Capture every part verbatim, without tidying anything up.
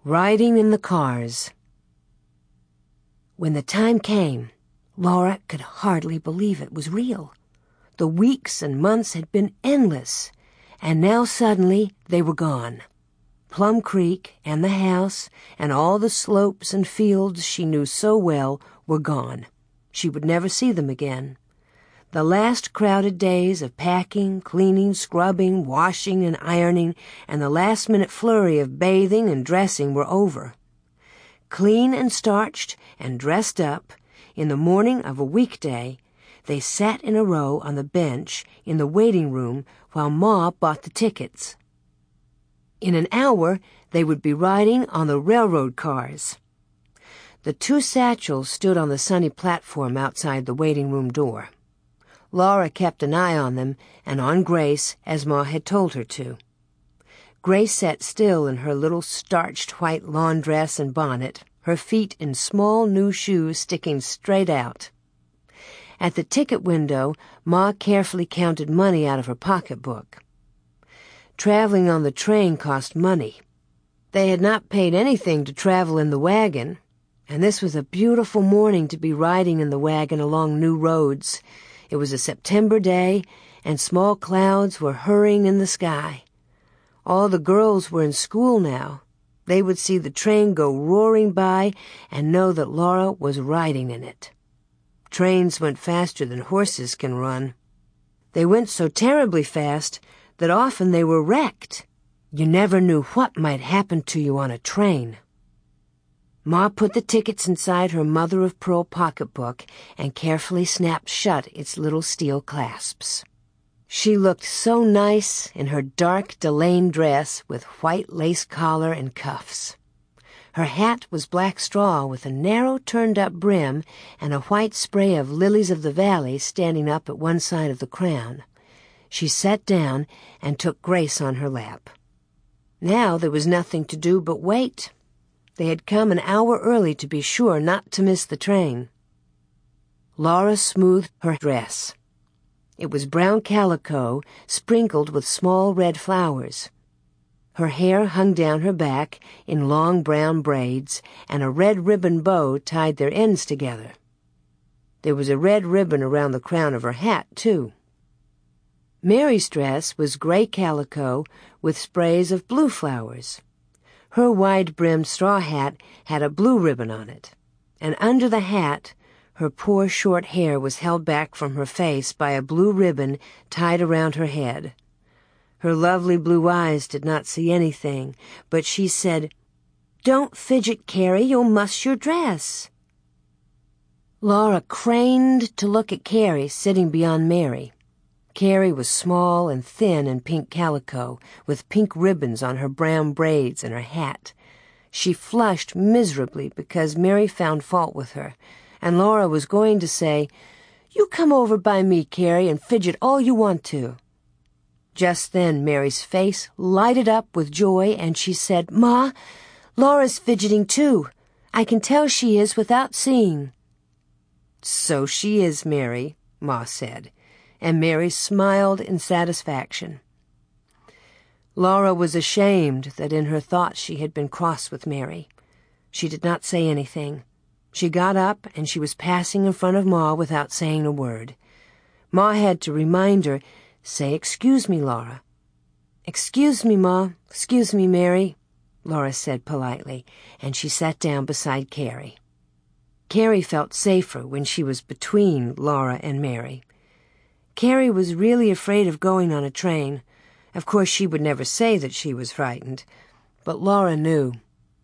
Riding in the cars. When the time came, Laura could hardly believe it was real. The weeks and months had been endless, and now suddenly they were gone. Plum Creek and the house and all the slopes and fields she knew so well were gone. She would never see them again. The last crowded days of packing, cleaning, scrubbing, washing, and ironing, and the last-minute flurry of bathing and dressing were over. Clean and starched and dressed up, in the morning of a weekday, they sat in a row on the bench in the waiting room while Ma bought the tickets. In an hour, they would be riding on the railroad cars. The two satchels stood on the sunny platform outside the waiting room door. Laura kept an eye on them and on Grace, as Ma had told her to. Grace sat still in her little starched white lawn dress and bonnet, her feet in small new shoes sticking straight out. At the ticket window, Ma carefully counted money out of her pocketbook. Traveling on the train cost money. They had not paid anything to travel in the wagon, and this was a beautiful morning to be riding in the wagon along new roads. It was a September day, and small clouds were hurrying in the sky. All the girls were in school now. They would see the train go roaring by and know that Laura was riding in it. Trains went faster than horses can run. They went so terribly fast that often they were wrecked. You never knew what might happen to you on a train. Ma put the tickets inside her mother-of-pearl pocketbook and carefully snapped shut its little steel clasps. She looked so nice in her dark delaine dress with white lace collar and cuffs. Her hat was black straw with a narrow turned-up brim and a white spray of lilies of the valley standing up at one side of the crown. She sat down and took Grace on her lap. Now there was nothing to do but wait. They had come an hour early to be sure not to miss the train. Laura smoothed her dress. It was brown calico sprinkled with small red flowers. Her hair hung down her back in long brown braids, and a red ribbon bow tied their ends together. There was a red ribbon around the crown of her hat, too. Mary's dress was gray calico with sprays of blue flowers. Her wide-brimmed straw hat had a blue ribbon on it, and under the hat, her poor short hair was held back from her face by a blue ribbon tied around her head. Her lovely blue eyes did not see anything, but she said, "Don't fidget, Carrie, you'll muss your dress." Laura craned to look at Carrie sitting beyond Mary. Carrie was small and thin in pink calico, with pink ribbons on her brown braids and her hat. She flushed miserably because Mary found fault with her, and Laura was going to say, "You come over by me, Carrie, and fidget all you want to." Just then Mary's face lighted up with joy, and she said, "Ma, Laura's fidgeting too. I can tell she is without seeing." "So she is, Mary," Ma said, and Mary smiled in satisfaction. Laura was ashamed that in her thoughts she had been cross with Mary. She did not say anything. She got up, and she was passing in front of Ma without saying a word. Ma had to remind her, "Say, excuse me, Laura." "Excuse me, Ma. Excuse me, Mary," Laura said politely, and she sat down beside Carrie. Carrie felt safer when she was between Laura and Mary. Carrie was really afraid of going on a train. Of course, she would never say that she was frightened, but Laura knew.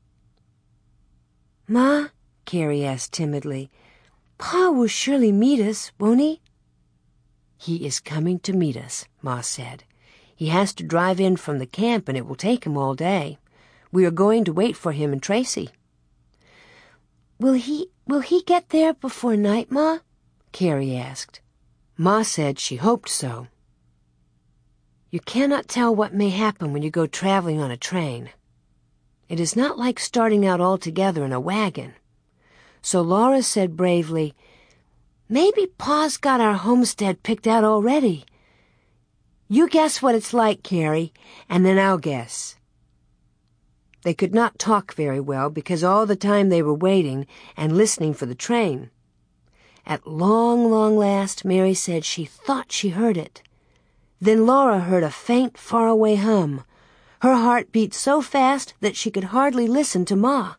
"Ma," Carrie asked timidly, "Pa will surely meet us, won't he?" "He is coming to meet us," Ma said. "He has to drive in from the camp, and it will take him all day. We are going to wait for him in Tracy." Will he, will he get there before night, Ma?" Carrie asked. Ma said she hoped so. You cannot tell what may happen when you go traveling on a train. It is not like starting out all together in a wagon. So Laura said bravely, "Maybe Pa's got our homestead picked out already. You guess what it's like, Carrie, and then I'll guess." They could not talk very well because all the time they were waiting and listening for the train. At long, long last, Mary said she thought she heard it. Then Laura heard a faint, faraway hum. Her heart beat so fast that she could hardly listen to Ma.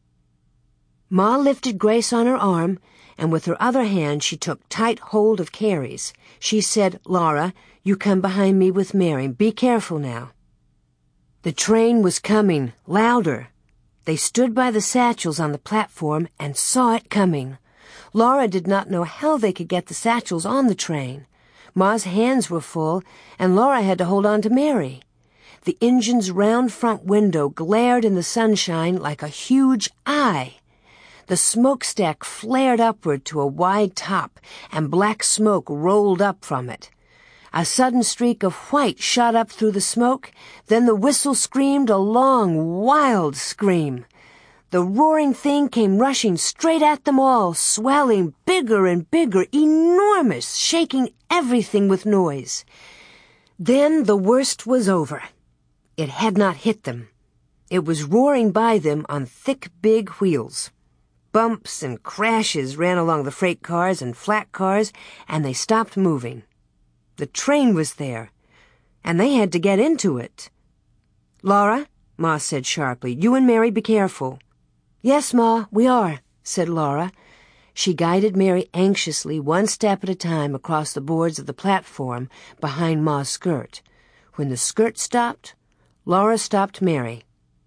Ma lifted Grace on her arm, and with her other hand she took tight hold of Carrie's. She said, "Laura, you come behind me with Mary. Be careful now." The train was coming, louder. They stood by the satchels on the platform and saw it coming. Laura did not know how they could get the satchels on the train. Ma's hands were full, and Laura had to hold on to Mary. The engine's round front window glared in the sunshine like a huge eye. The smokestack flared upward to a wide top, and black smoke rolled up from it. A sudden streak of white shot up through the smoke, then the whistle screamed a long, wild scream. The roaring thing came rushing straight at them all, swelling bigger and bigger, enormous, shaking everything with noise. Then the worst was over. It had not hit them. It was roaring by them on thick, big wheels. Bumps and crashes ran along the freight cars and flat cars, and they stopped moving. The train was there, and they had to get into it. "Laura," Ma said sharply, "you and Mary be careful." "Yes, Ma, we are," said Laura. She guided Mary anxiously one step at a time across the boards of the platform behind Ma's skirt. When the skirt stopped, Laura stopped Mary.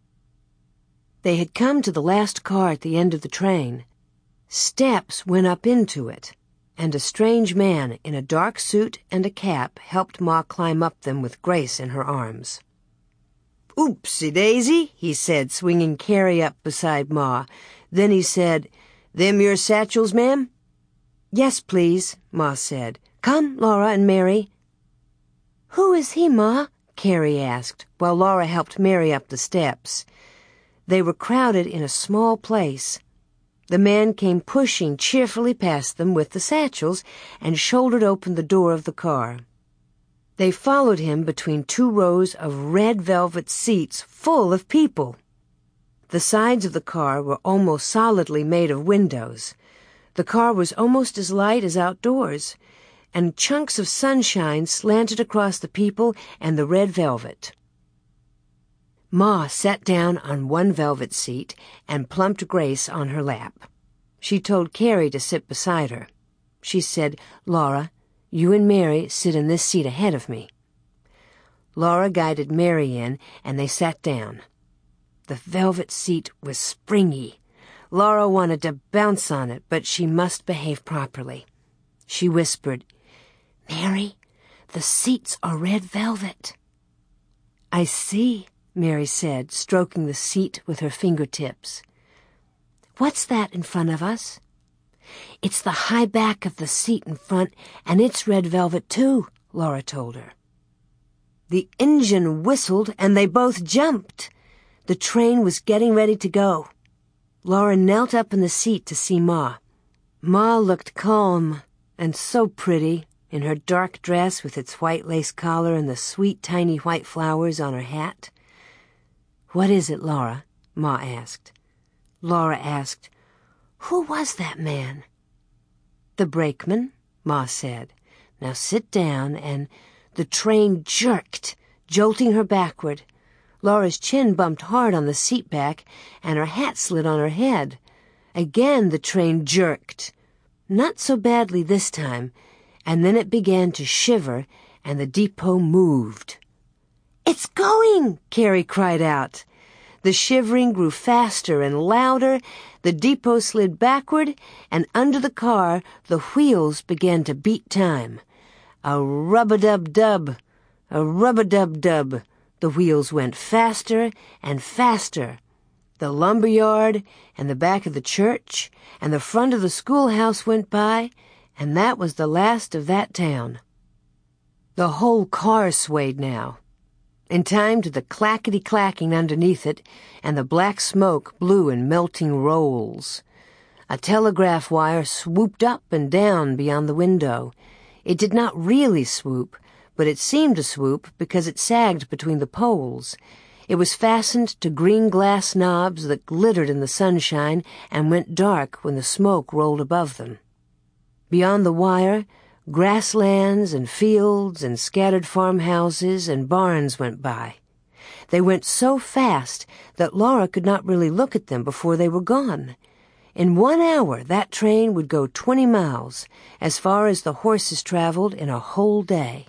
They had come to the last car at the end of the train. Steps went up into it, and a strange man in a dark suit and a cap helped Ma climb up them with Grace in her arms. "Oopsie-daisy," he said, swinging Carrie up beside Ma. Then he said, "Them your satchels, ma'am?" "Yes, please," Ma said. "Come, Laura and Mary." "Who is he, Ma?" Carrie asked, while Laura helped Mary up the steps. They were crowded in a small place. The man came pushing cheerfully past them with the satchels and shouldered open the door of the car. They followed him between two rows of red velvet seats full of people. The sides of the car were almost solidly made of windows. The car was almost as light as outdoors, and chunks of sunshine slanted across the people and the red velvet. Ma sat down on one velvet seat and plumped Grace on her lap. She told Carrie to sit beside her. She said, "Laura, you and Mary sit in this seat ahead of me." Laura guided Mary in, and they sat down. The velvet seat was springy. Laura wanted to bounce on it, but she must behave properly. She whispered, "Mary, the seats are red velvet." "I see," Mary said, stroking the seat with her fingertips. "What's that in front of us?" "It's the high back of the seat in front, and it's red velvet too," Laura told her. The engine whistled, and they both jumped. The train was getting ready to go. Laura knelt up in the seat to see Ma. Ma looked calm and so pretty in her dark dress with its white lace collar and the sweet tiny white flowers on her hat. "What is it, Laura?" Ma asked. Laura asked, "Who was that man?" "The brakeman," Ma said. "Now sit down," and the train jerked, jolting her backward. Laura's chin bumped hard on the seat back, and her hat slid on her head. Again the train jerked. Not so badly this time, and then it began to shiver, and the depot moved. "It's going!" Carrie cried out. The shivering grew faster and louder, the depot slid backward, and under the car the wheels began to beat time. A rub-a-dub-dub, a rub-a-dub-dub. The wheels went faster and faster. The lumber yard and the back of the church and the front of the schoolhouse went by, and that was the last of that town. The whole car swayed now, in time to the clackety-clacking underneath it, and the black smoke blew in melting rolls. A telegraph wire swooped up and down beyond the window. It did not really swoop, but it seemed to swoop because it sagged between the poles. It was fastened to green glass knobs that glittered in the sunshine and went dark when the smoke rolled above them. Beyond the wire, grasslands and fields and scattered farmhouses and barns went by. They went so fast that Laura could not really look at them before they were gone. In one hour, that train would go twenty miles, as far as the horses traveled in a whole day.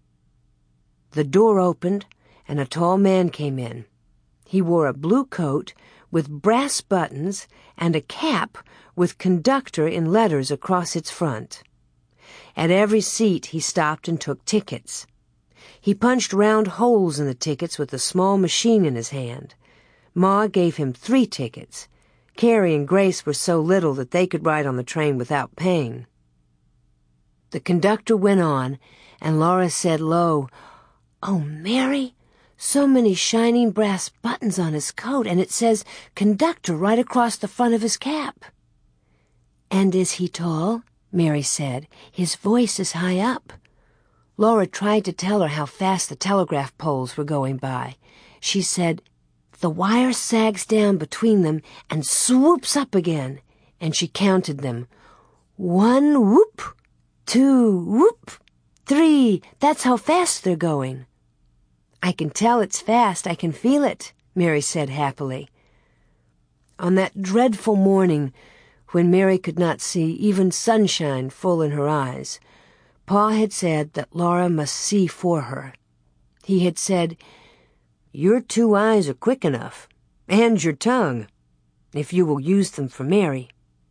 The door opened, and a tall man came in. He wore a blue coat with brass buttons and a cap with conductor in letters across its front. At every seat he stopped and took tickets. He punched round holes in the tickets with a small machine in his hand. Ma gave him three tickets. Carrie and Grace were so little that they could ride on the train without paying. The conductor went on, and Laura said low, "Oh, Mary, so many shining brass buttons on his coat, and it says conductor right across the front of his cap." "And is he tall?" Mary said. "His voice is high up." Laura tried to tell her how fast the telegraph poles were going by. She said, "The wire sags down between them and swoops up again," and she counted them. "One whoop, two whoop, three. That's how fast they're going." "I can tell it's fast. I can feel it," Mary said happily. On that dreadful morning, when Mary could not see even sunshine full in her eyes, Pa had said that Laura must see for her. He had said, "Your two eyes are quick enough, and your tongue, if you will use them for Mary."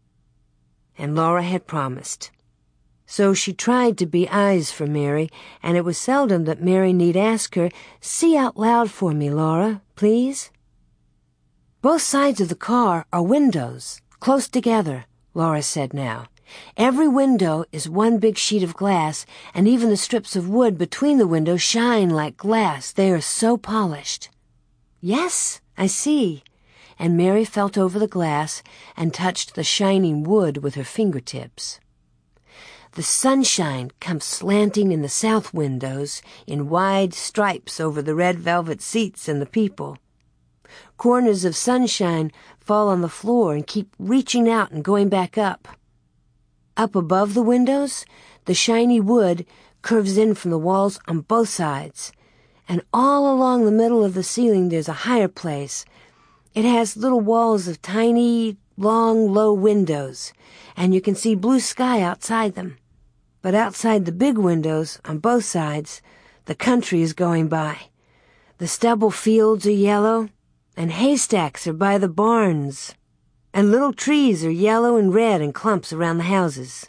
And Laura had promised. So she tried to be eyes for Mary, and it was seldom that Mary need ask her, "See out loud for me, Laura, please." "Both sides of the car are windows, close together," Laura said now. "Every window is one big sheet of glass, and even the strips of wood between the windows shine like glass. They are so polished." "Yes, I see." And Mary felt over the glass and touched the shining wood with her fingertips. "The sunshine comes slanting in the south windows in wide stripes over the red velvet seats and the people. Corners of sunshine fall on the floor and keep reaching out and going back up. Up above the windows, the shiny wood curves in from the walls on both sides, and all along the middle of the ceiling there's a higher place. It has little walls of tiny, long, low windows, and you can see blue sky outside them. But outside the big windows, on both sides, the country is going by. The stubble fields are yellow, and haystacks are by the barns, and little trees are yellow and red in clumps around the houses."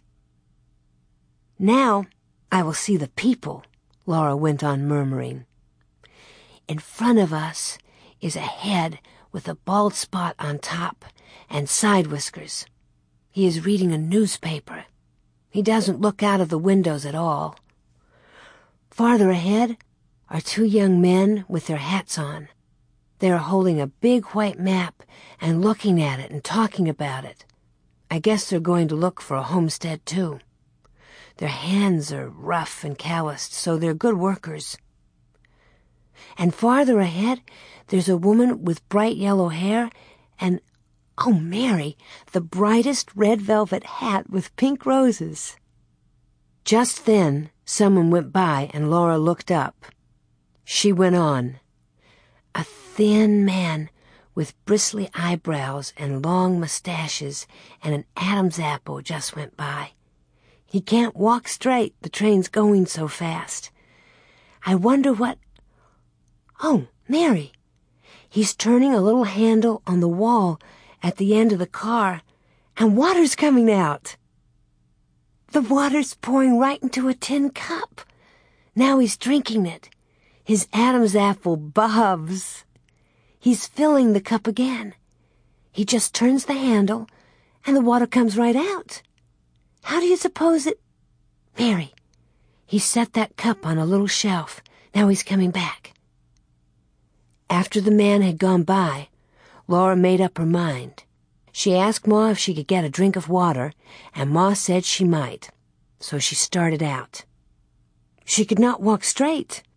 "Now I will see the people," Laura went on murmuring. "In front of us is a head with a bald spot on top and side whiskers. He is reading a newspaper. He doesn't look out of the windows at all. Farther ahead are two young men with their hats on. They are holding a big white map and looking at it and talking about it. I guess they're going to look for a homestead, too. Their hands are rough and calloused, so they're good workers. And farther ahead, there's a woman with bright yellow hair and, oh, Mary, the brightest red velvet hat with pink roses." Just then, someone went by and Laura looked up. She went on, "A thin man with bristly eyebrows and long mustaches and an Adam's apple just went by. He can't walk straight, the train's going so fast. I wonder what... Oh, Mary, he's turning a little handle on the wall at the end of the car, and water's coming out. The water's pouring right into a tin cup. Now he's drinking it. His Adam's apple bobs. He's filling the cup again. He just turns the handle, and the water comes right out. How do you suppose it... Mary, he set that cup on a little shelf. Now he's coming back." After the man had gone by, Laura made up her mind. She asked Ma if she could get a drink of water, and Ma said she might, so she started out. She could not walk straight,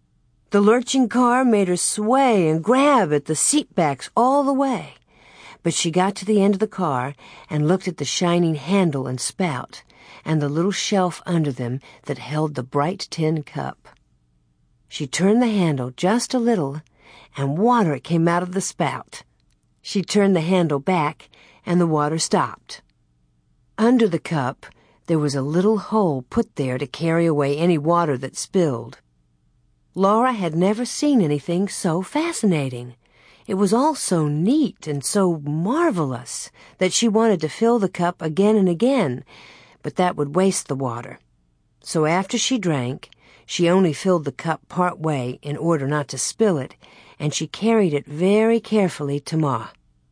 The lurching car made her sway and grab at the seat backs all the way. But she got to the end of the car and looked at the shining handle and spout and the little shelf under them that held the bright tin cup. She turned the handle just a little, and water came out of the spout. She turned the handle back, and the water stopped. Under the cup, there was a little hole put there to carry away any water that spilled. Laura had never seen anything so fascinating. It was all so neat and so marvelous that she wanted to fill the cup again and again, but that would waste the water. So after she drank, she only filled the cup part way in order not to spill it, and she carried it very carefully to Ma.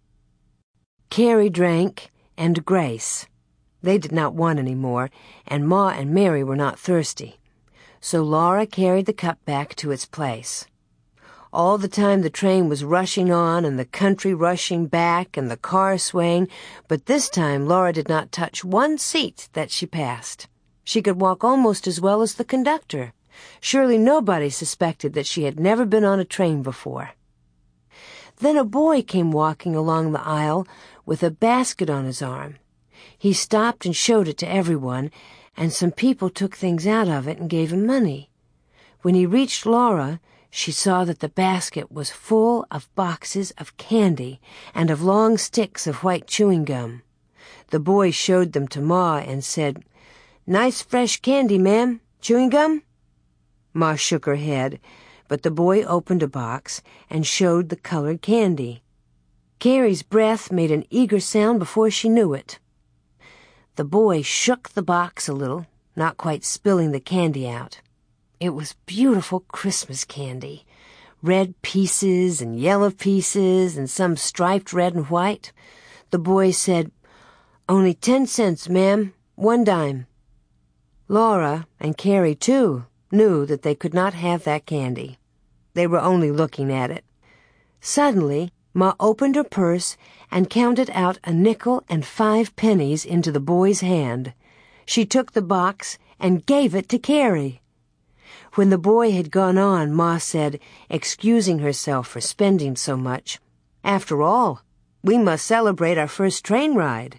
Carrie drank, and Grace. They did not want any more, and Ma and Mary were not thirsty. So Laura carried the cup back to its place. All the time the train was rushing on and the country rushing back and the car swaying, but this time Laura did not touch one seat that she passed. She could walk almost as well as the conductor. Surely nobody suspected that she had never been on a train before. Then a boy came walking along the aisle with a basket on his arm. He stopped and showed it to everyone, and some people took things out of it and gave him money. When he reached Laura, she saw that the basket was full of boxes of candy and of long sticks of white chewing gum. The boy showed them to Ma and said, "Nice fresh candy, ma'am. Chewing gum?" Ma shook her head, but the boy opened a box and showed the colored candy. Carrie's breath made an eager sound before she knew it. The boy shook the box a little, not quite spilling the candy out. It was beautiful Christmas candy, red pieces and yellow pieces and some striped red and white. The boy said, "Only ten cents, ma'am, one dime." Laura, and Carrie too, knew that they could not have that candy. They were only looking at it. Suddenly, Ma opened her purse and counted out a nickel and five pennies into the boy's hand. She took the box and gave it to Carrie. When the boy had gone on, Ma said, excusing herself for spending so much, "After all, we must celebrate our first train ride."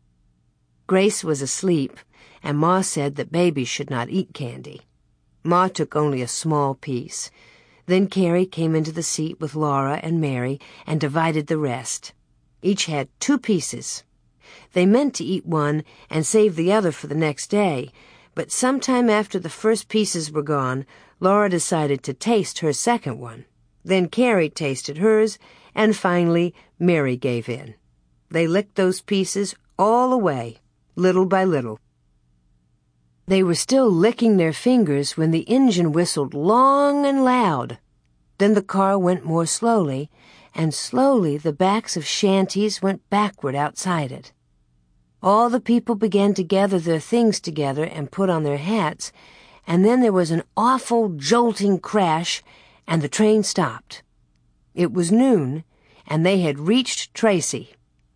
Grace was asleep, and Ma said that babies should not eat candy. Ma took only a small piece. Then Carrie came into the seat with Laura and Mary and divided the rest. Each had two pieces. They meant to eat one and save the other for the next day, but sometime after the first pieces were gone, Laura decided to taste her second one. Then Carrie tasted hers, and finally Mary gave in. They licked those pieces all away, little by little. They were still licking their fingers when the engine whistled long and loud. Then the car went more slowly, and slowly the backs of shanties went backward outside it. All the people began to gather their things together and put on their hats, and then there was an awful jolting crash, and the train stopped. It was noon, and they had reached Tracy.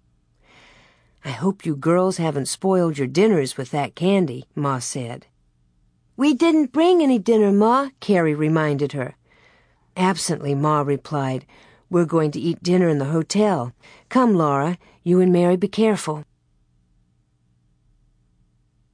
"I hope you girls haven't spoiled your dinners with that candy," Ma said. "We didn't bring any dinner, Ma," Carrie reminded her. Absently, Ma replied, "We're going to eat dinner in the hotel. Come, Laura, you and Mary be careful."